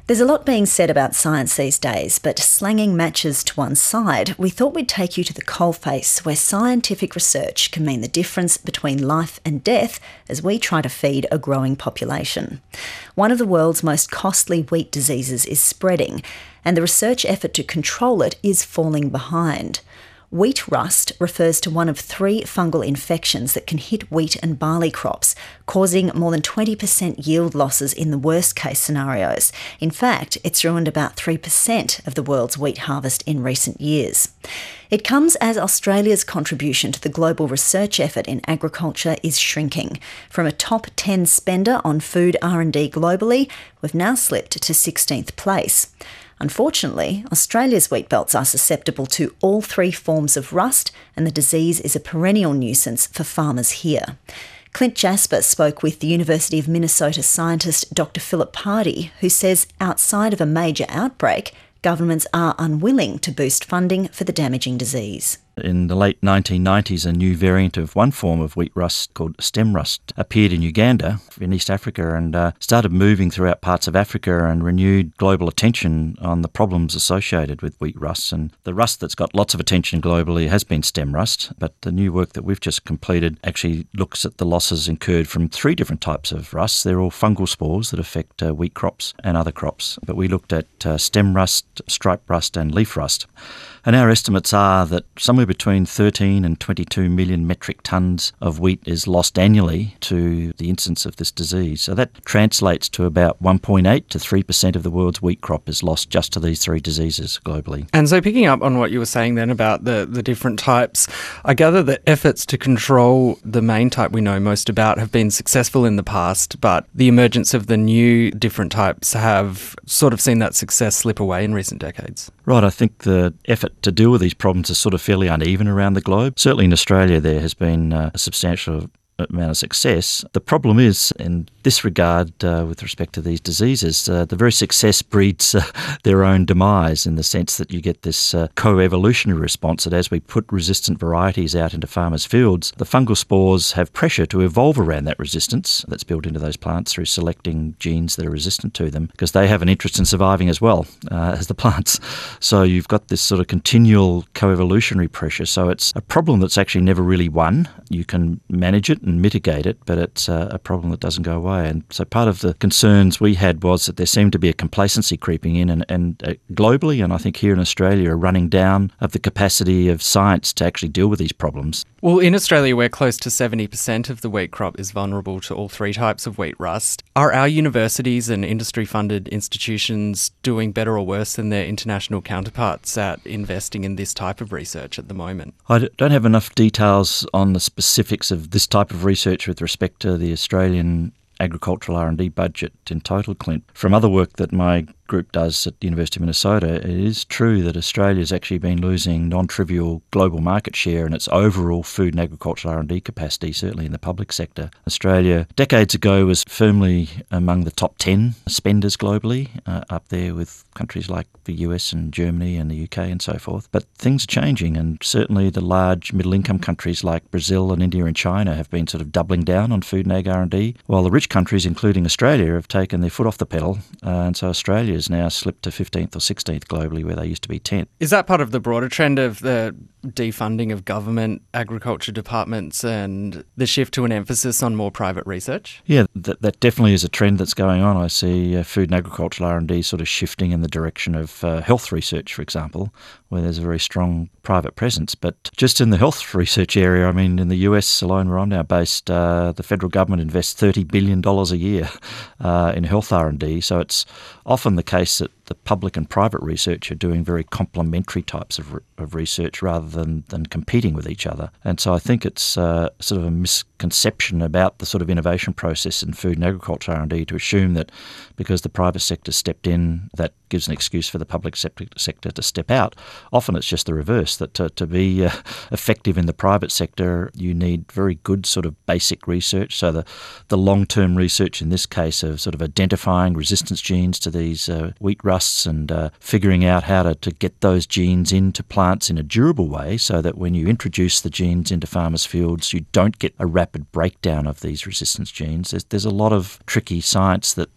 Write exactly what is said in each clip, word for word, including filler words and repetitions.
There's a lot being said about science these days, but slanging matches to one side, we thought we'd take you to the coalface where scientific research can mean the difference between life and death as we try to feed a growing population. One of the world's most costly wheat diseases is spreading, and the research effort to control it is falling behind. Wheat rust refers to one of three fungal infections that can hit wheat and barley crops, causing more than twenty percent yield losses in the worst-case scenarios. In fact, it's ruined about three percent of the world's wheat harvest in recent years. It comes as Australia's contribution to the global research effort in agriculture is shrinking. From a top ten spender on food R and D globally, we've now slipped to sixteenth place. Unfortunately, Australia's wheat belts are susceptible to all three forms of rust, and the disease is a perennial nuisance for farmers here. Clint Jasper spoke with the University of Minnesota scientist Doctor Philip Pardey, who says outside of a major outbreak, governments are unwilling to boost funding for the damaging disease. In the late nineteen nineties, a new variant of one form of wheat rust called stem rust appeared in Uganda, in East Africa, and uh, started moving throughout parts of Africa and renewed global attention on the problems associated with wheat rust. And the rust that's got lots of attention globally has been stem rust, but the new work that we've just completed actually looks at the losses incurred from three different types of rust. They're all fungal spores that affect uh, wheat crops and other crops, but we looked at uh, stem rust, stripe rust and leaf rust. And our estimates are that somewhere between thirteen and twenty-two million metric tonnes of wheat is lost annually to the incidence of this disease. So that translates to about one point eight to three percent of the world's wheat crop is lost just to these three diseases globally. And so picking up on what you were saying then about the, the different types, I gather that efforts to control the main type we know most about have been successful in the past, but the emergence of the new different types have sort of seen that success slip away in recent decades. Right, I think the effort to deal with these problems is sort of fairly uneven around the globe. Certainly in Australia there has been uh, a substantial amount of success. The problem is, in this regard, uh, with respect to these diseases, uh, the very success breeds uh, their own demise, in the sense that you get this uh, co-evolutionary response that as we put resistant varieties out into farmers' fields, the fungal spores have pressure to evolve around that resistance that's built into those plants through selecting genes that are resistant to them, because they have an interest in surviving as well uh, as the plants. So you've got this sort of continual co-evolutionary pressure. So it's a problem that's actually never really won. You can manage it and mitigate it, but it's uh, a problem that doesn't go away. And so part of the concerns we had was that there seemed to be a complacency creeping in, and, and uh, globally, and I think here in Australia, a running down of the capacity of science to actually deal with these problems. Well, in Australia, where close to seventy percent of the wheat crop is vulnerable to all three types of wheat rust, are our universities and industry-funded institutions doing better or worse than their international counterparts at investing in this type of research at the moment? I don't have enough details on the specifics of this type of research with respect to the Australian agricultural R and D budget in total, Clint. From other work that my group does at the University of Minnesota, it is true that Australia's actually been losing non-trivial global market share in its overall food and agricultural R and D capacity, certainly in the public sector. Australia, decades ago, was firmly among the top ten spenders globally, uh, up there with countries like the U S and Germany and the U K and so forth. But things are changing, and certainly the large middle-income countries like Brazil and India and China have been sort of doubling down on food and ag R and D, while the rich countries, including Australia, have taken their foot off the pedal, uh, and so Australia has now slipped to fifteenth or sixteenth globally, where they used to be tenth. Is that part of the broader trend of the defunding of government agriculture departments and the shift to an emphasis on more private research? Yeah, that, that definitely is a trend that's going on. I see uh, food and agricultural R and D sort of shifting in the direction of uh, health research, for example, where there's a very strong private presence. But just in the health research area, I mean, in the U S alone, where I'm now based, uh, the federal government invests thirty billion dollars a year uh, in health R and D. So it's often the case that the public and private research are doing very complementary types of, re- of research rather than, than competing with each other. And so I think it's uh, sort of a misconception about the sort of innovation process in food and agriculture R and D to assume that because the private sector stepped in, that gives an excuse for the public sector to step out. Often it's just the reverse, that to, to be uh, effective in the private sector, you need very good sort of basic research. So the, the long-term research in this case of sort of identifying resistance genes to these uh, wheat rusts and uh, figuring out how to, to get those genes into plants in a durable way so that when you introduce the genes into farmers' fields, you don't get a rapid breakdown of these resistance genes. There's, there's a lot of tricky science that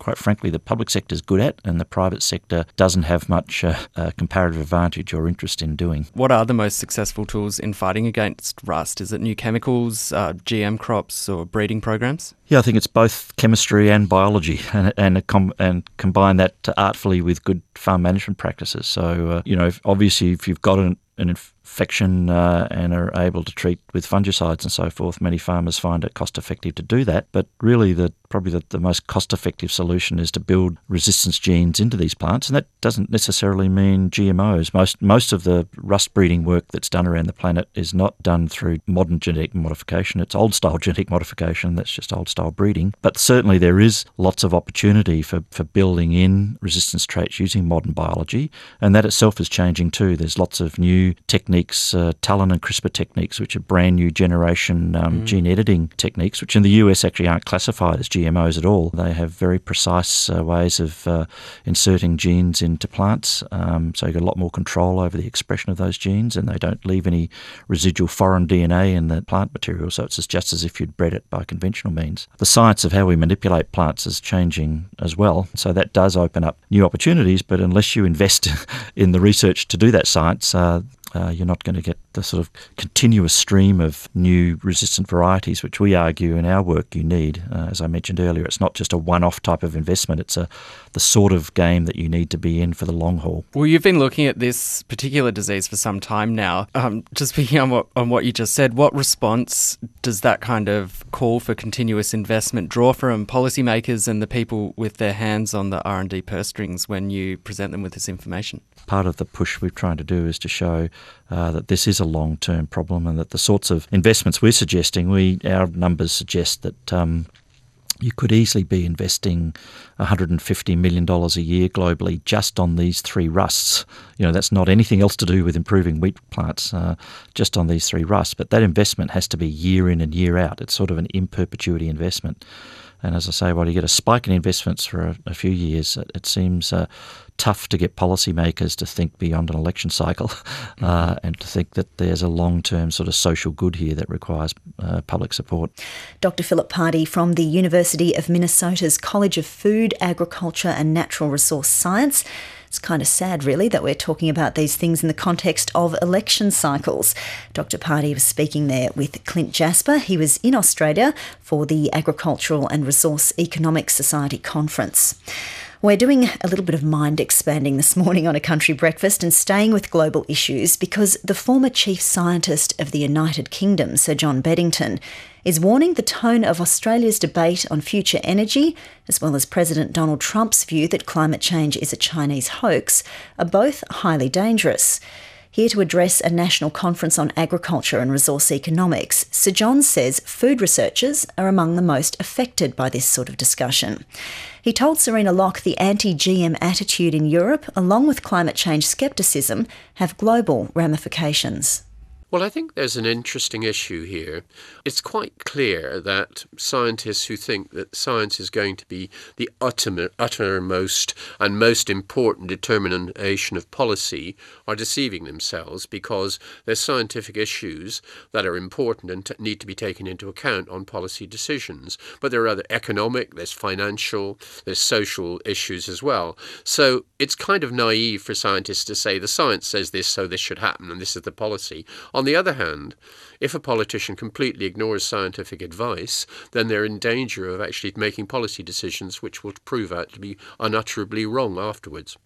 quite frankly, the public sector is good at and the private sector doesn't have much uh, uh, comparative advantage or interest in doing. What are the most successful tools in fighting against rust? Is it new chemicals, uh, G M crops or breeding programs? Yeah, I think it's both chemistry and biology, and and, a com- and combine that artfully with good farm management practices. So, uh, you know, if, obviously, if you've got an, an infection uh, and are able to treat with fungicides and so forth, many farmers find it cost effective to do that. But really, the probably the, the most cost effective solution is to build resistance genes into these plants, and that doesn't necessarily mean G M Os. Most most of the rust breeding work that's done around the planet is not done through modern genetic modification. It's old style genetic modification. That's just old style breeding. But certainly there is lots of opportunity for, for building in resistance traits using modern biology, and that itself is changing too. There's lots of new techniques, uh, Talon and CRISPR techniques, which are brand new generation um, mm. gene editing techniques, which in the U S actually aren't classified as G M Os at all. They have very precise uh, ways of uh, inserting genes into plants, um, so you've got a lot more control over the expression of those genes, and they don't leave any residual foreign D N A in the plant material, so it's just as if you'd bred it by conventional means. The science of how we manipulate plants is changing as well, so that does open up new opportunities, but unless you invest in the research to do that science, uh, Uh, you're not going to get the sort of continuous stream of new resistant varieties, which we argue in our work you need. Uh, as I mentioned earlier, it's not just a one-off type of investment. It's a the sort of game that you need to be in for the long haul. Well, you've been looking at this particular disease for some time now. Um, just speaking on what, on what you just said, what response does that kind of call for continuous investment draw from policymakers and the people with their hands on the R and D purse strings when you present them with this information? Part of the push we're trying to do is to show uh, that this is a long-term problem, and that the sorts of investments we're suggesting, we our numbers suggest that um, you could easily be investing one hundred fifty million dollars a year globally just on these three rusts. You know, that's not anything else to do with improving wheat plants, uh, just on these three rusts. But that investment has to be year in and year out. It's sort of an in perpetuity investment. And as I say, while you get a spike in investments for a, a few years, it, it seems uh, tough to get policymakers to think beyond an election cycle uh, and to think that there's a long-term sort of social good here that requires uh, public support. Doctor Philip Pardey from the University of Minnesota's College of Food, Agriculture and Natural Resource Science. It's kind of sad, really, that we're talking about these things in the context of election cycles. Doctor Pardey was speaking there with Clint Jasper. He was in Australia for the Agricultural and Resource Economics Society conference. We're doing a little bit of mind expanding this morning on A Country Breakfast and staying with global issues because the former chief scientist of the United Kingdom, Sir John Beddington, is warning the tone of Australia's debate on future energy, as well as President Donald Trump's view that climate change is a Chinese hoax, are both highly dangerous. Here to address a national conference on agriculture and resource economics, Sir John says food researchers are among the most affected by this sort of discussion. He told Serena Locke the anti-G M attitude in Europe, along with climate change scepticism, have global ramifications. Well, I think there's an interesting issue here. It's quite clear that scientists who think that science is going to be the utter, uttermost and most important determination of policy are deceiving themselves, because there's scientific issues that are important and t- need to be taken into account on policy decisions. But there are other economic, there's financial, there's social issues as well. So it's kind of naive for scientists to say the science says this, so this should happen, and this is the policy. On the other hand, if a politician completely ignores scientific advice, then they're in danger of actually making policy decisions which will prove out to be unutterably wrong afterwards.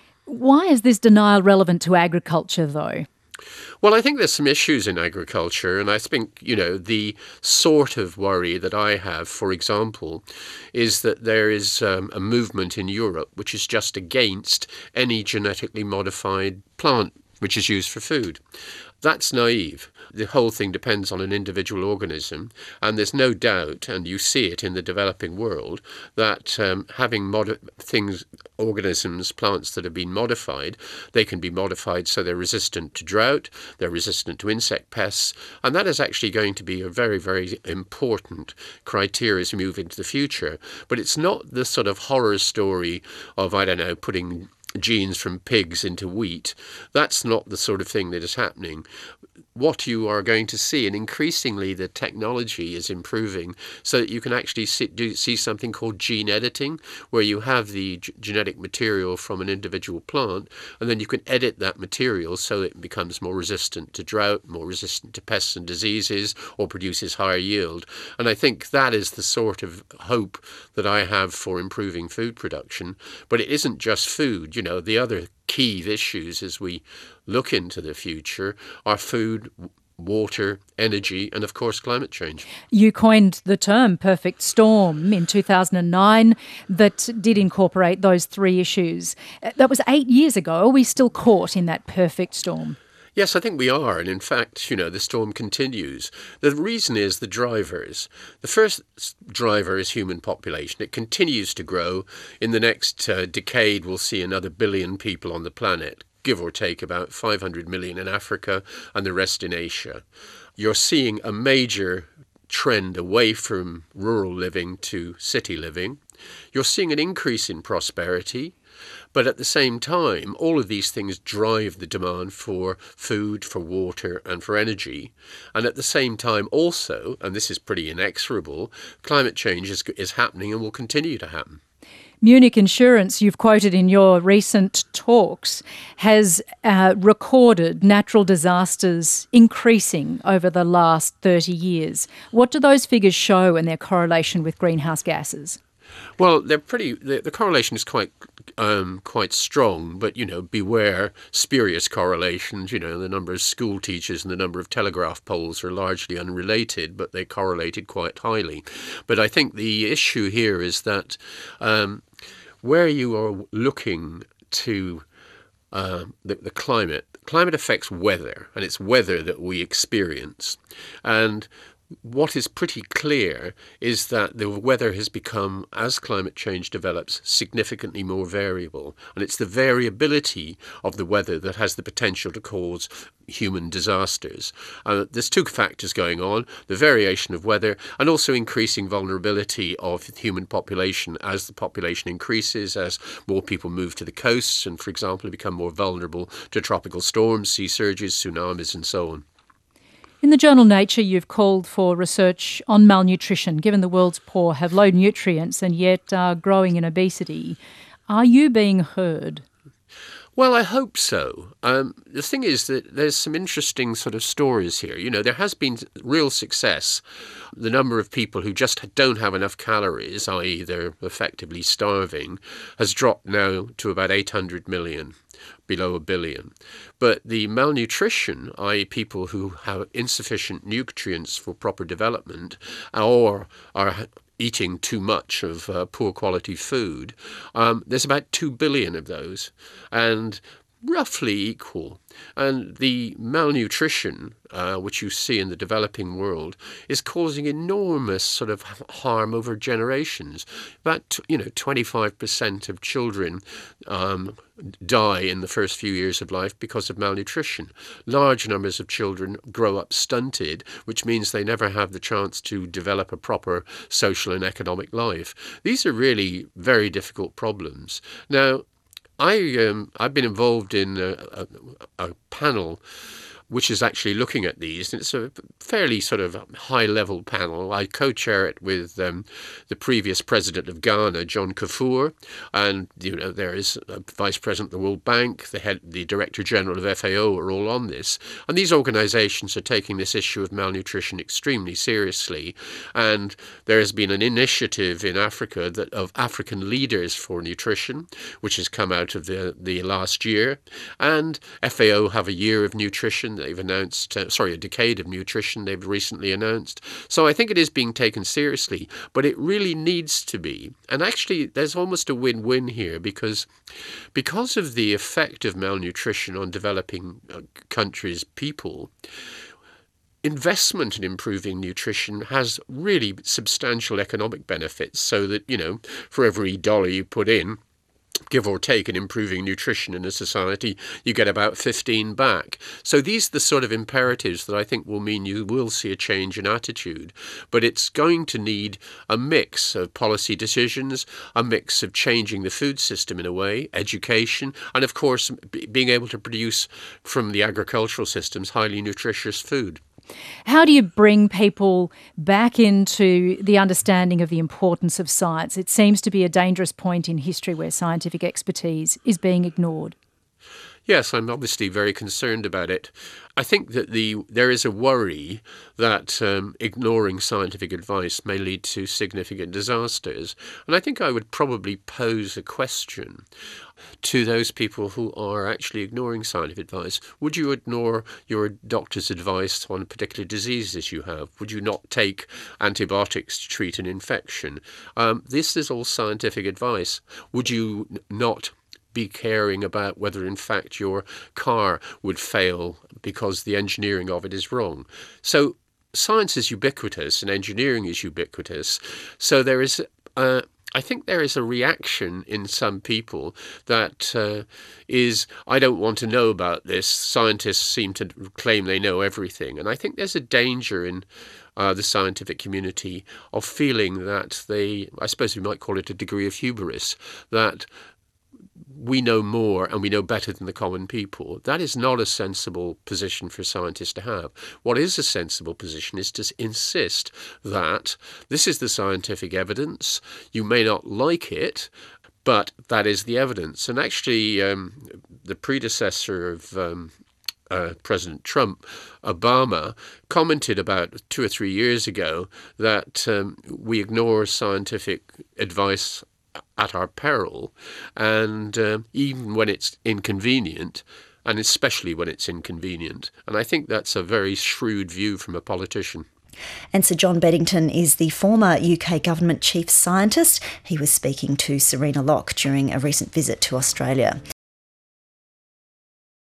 Why is this denial relevant to agriculture, though? Well, I think there's some issues in agriculture, and I think, you know, the sort of worry that I have, for example, is that there is um, a movement in Europe which is just against any genetically modified plant which is used for food. That's naive. The whole thing depends on an individual organism, and there's no doubt, and you see it in the developing world, that um, having modi- things, organisms, plants that have been modified, they can be modified so they're resistant to drought, they're resistant to insect pests, and that is actually going to be a very, very important criteria as we move into the future. But it's not the sort of horror story of, I don't know, putting genes from pigs into wheat. That's not the sort of thing that is happening. what you are going to see. And increasingly, the technology is improving so that you can actually see, do, see something called gene editing, where you have the g- genetic material from an individual plant, and then you can edit that material so it becomes more resistant to drought, more resistant to pests and diseases, or produces higher yield. And I think that is the sort of hope that I have for improving food production. But it isn't just food. You know, the other key issues as we look into the future are food, water, energy, and of course climate change. You coined the term perfect storm in two thousand nine that did incorporate those three issues. That was eight years ago. Are we still caught in that perfect storm? Yes, I think we are. And in fact, you know, the storm continues. The reason is the drivers. The first driver is human population. It continues to grow. In the next uh, decade, we'll see another billion people on the planet, give or take about five hundred million in Africa and the rest in Asia. You're seeing a major trend away from rural living to city living. You're seeing an increase in prosperity. But at the same time, all of these things drive the demand for food, for water, and for energy. And at the same time also, and this is pretty inexorable, climate change is, is happening and will continue to happen. Munich Insurance, you've quoted in your recent talks, has uh, recorded natural disasters increasing over the last thirty years. What do those figures show in their correlation with greenhouse gases? Well, they're pretty. The, the correlation is quite, um, quite strong. But you know, beware spurious correlations. You know, the number of school teachers and the number of telegraph poles are largely unrelated, but they correlated quite highly. But I think the issue here is that um, where you are looking to uh, the, the climate, climate affects weather, and it's weather that we experience, and what is pretty clear is that the weather has become, as climate change develops, significantly more variable. And it's the variability of the weather that has the potential to cause human disasters. Uh, there's two factors going on, the variation of weather and also increasing vulnerability of the human population as the population increases, as more people move to the coasts and, for example, become more vulnerable to tropical storms, sea surges, tsunamis and so on. In the journal Nature, you've called for research on malnutrition, given the world's poor have low nutrients and yet are growing in obesity. Are you being heard? Well, I hope so. Um, the thing is that there's some interesting sort of stories here. You know, there has been real success. The number of people who just don't have enough calories, that is they're effectively starving, has dropped now to about eight hundred million. Below a billion. But the malnutrition, that is people who have insufficient nutrients for proper development or are eating too much of uh, poor quality food, um, there's about two billion of those, and roughly equal. And the malnutrition, uh, which you see in the developing world, is causing enormous sort of harm over generations. About, you know, twenty-five percent of children um, die in the first few years of life because of malnutrition. Large numbers of children grow up stunted, which means they never have the chance to develop a proper social and economic life. These are really very difficult problems. Now, I, um, I've been involved in a, a, a panel which is actually looking at these, and it's a fairly sort of high-level panel. I co-chair it with um, the previous president of Ghana, John Kafur, and you know there is a vice president of the World Bank, the head, the director general of F A O are all on this, and these organisations are taking this issue of malnutrition extremely seriously. And there has been an initiative in Africa that of African leaders for nutrition, which has come out of the the last year, and F A O have a year of nutrition. They've announced, uh, sorry, a decade of nutrition they've recently announced. So I think it is being taken seriously, but it really needs to be. And actually, there's almost a win-win here because, because of the effect of malnutrition on developing uh, countries' people, investment in improving nutrition has really substantial economic benefits so that, you know, for every dollar you put in, give or take, in improving nutrition in a society, you get about fifteen back. So these are the sort of imperatives that I think will mean you will see a change in attitude. But it's going to need a mix of policy decisions, a mix of changing the food system in a way, education, and of course b- being able to produce from the agricultural systems highly nutritious food. How do you bring people back into the understanding of the importance of science? It seems to be a dangerous point in history where scientific expertise is being ignored. Yes, I'm obviously very concerned about it. I think that the there is a worry that um, ignoring scientific advice may lead to significant disasters. And I think I would probably pose a question to those people who are actually ignoring scientific advice. Would you ignore your doctor's advice on particular diseases you have? Would you not take antibiotics to treat an infection? Um, this is all scientific advice. Would you n- not be caring about whether in fact your car would fail because the engineering of it is wrong? So science is ubiquitous and engineering is ubiquitous. So there is, uh, I think there is a reaction in some people that uh, is, I don't want to know about this. Scientists seem to claim they know everything. And I think there's a danger in Uh, the scientific community of feeling that they, I suppose we might call it a degree of hubris, that we know more and we know better than the common people. That is not a sensible position for scientists to have. What is a sensible position is to insist that this is the scientific evidence. You may not like it, but that is the evidence. And actually, um, the predecessor of um, Uh, President Trump, Obama, commented about two or three years ago that um, we ignore scientific advice at our peril, and uh, even when it's inconvenient, and especially when it's inconvenient. And I think that's a very shrewd view from a politician. And Sir John Beddington is the former U K government chief scientist. He was speaking to Serena Locke during a recent visit to Australia.